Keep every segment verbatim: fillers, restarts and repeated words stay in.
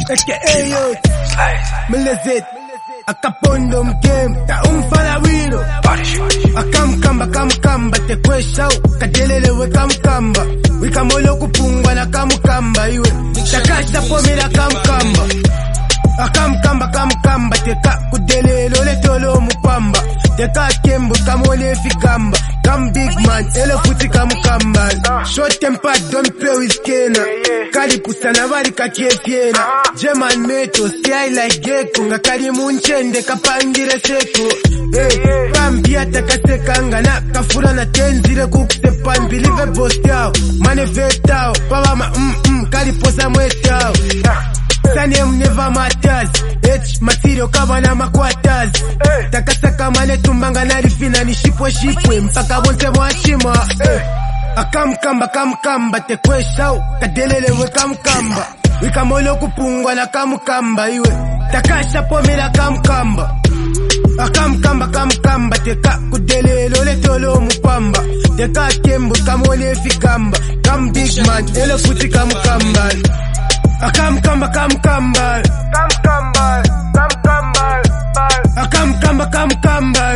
aka yo Melezet akapondo mkem ta umfala wino akamkamba kamkamba te kwesha kadelele we kamkamba wikamolo kupungwa na kamkamba iwe takasha pomera kamkamba akamkamba kamkamba te ka kudelelo le tolo mupamba te ka kembo kamole fikamba kam big man ele futi kamkamba short temper don't play with kena kali pusana bali kakietiena German meto stay like gecko ngakali munchende kapangire seko eh pambia takasekanga na kafura na tenzire kukusepa believe boss yao manifestao baba ma mm mm kali posa mwestao Sanem never matters H material kaba na makwatas takasaka mane tumbanga na rifina ni shipwe shipwe mpaka bonse mwachima akamkamba kamkamba te kwesha kadelele we kamkamba wikamolo kupungwa na kamkamba iwe takasha pomera kamkamba akamkamba kamkamba te ka kudelelo le tolo mupamba te ka kembo kamole fikamba kam big man ele futi kamkamba akamkamba kamkamba kamkamba kamkamba akamkamba kamkamba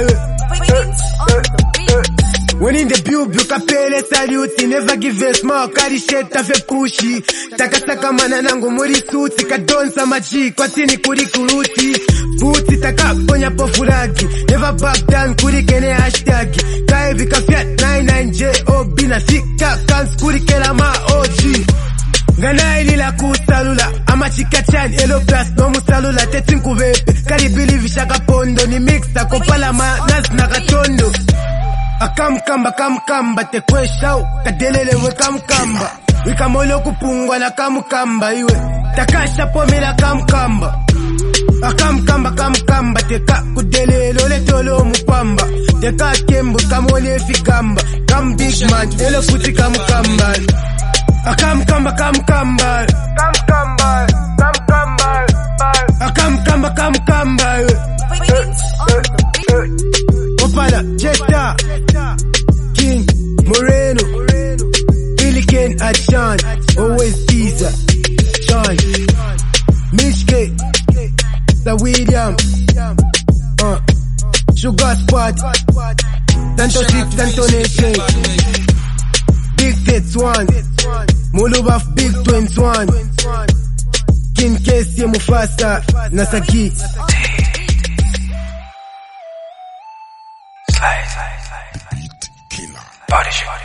when in the build you kapele salute never give a small kali shit tafe pushi takasaka mana nangu muri suti kadonsa maji kwa tini kuri kuruti buti takaponya pofuragi never back down kuri kene hashtag kai vika fiat nine nine J O B na sika kans kuri kela ma O G Ngana ilila kusalula ama chikachan elo plus no musalula tetinku vepe kari believe shaka pondo ni mixa kopala ma nas na katondo akamkamba kamkamba te kwesha kadelele we kamkamba wikamolo kupungwa na kamkamba iwe takasha pomera kamkamba akamkamba kamkamba te ka kudelelo le tolo mupamba te ka kembo kamole fikamba kam big man ele futi kamkamba akamkamba kamkamba kamkamba kamkamba akamkamba kamkamba opala Jetta King Moreno Pelican Achan always Caesar John Mishke the William uh, Sugar Squad Tanto Sip Tanto Nation Big Tits One Mulubaf Big Twins One King Kesi Mufasa Nasaki Slide, slide, slide, slide. Beat killer. Body shot.